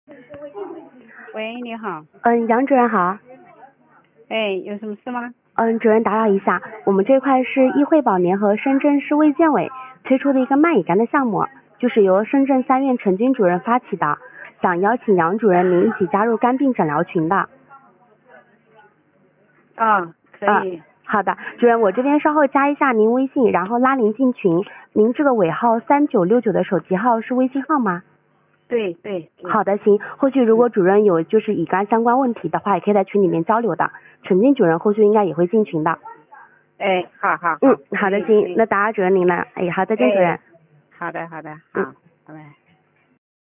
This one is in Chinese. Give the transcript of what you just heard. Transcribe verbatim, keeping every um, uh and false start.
喂，你好。 嗯，杨主任好。 哎，有什么事吗？ 嗯，主任打扰一下，我们这块是易惠宝联合深圳市卫健委推出的一个麦乙肝的项目，就是由深圳三院陈军主任发起的，想邀请杨主任您一起加入肝病诊疗群的。 啊，可以。 啊，好的，主任，我这边稍后加一下您微信，然后拉您进群。您这个尾号三九六九的手机号是微信号吗？ 对对。 好的，行，后续如果主任有就是乙肝相关问题的话，也可以在群里面交流的。陈静主任后续应该也会进群的。 哎，好好好。 嗯，好的，行，那打扰主任您了。哎，好，再见，主任。 好的好的，好， 嗯， 拜拜。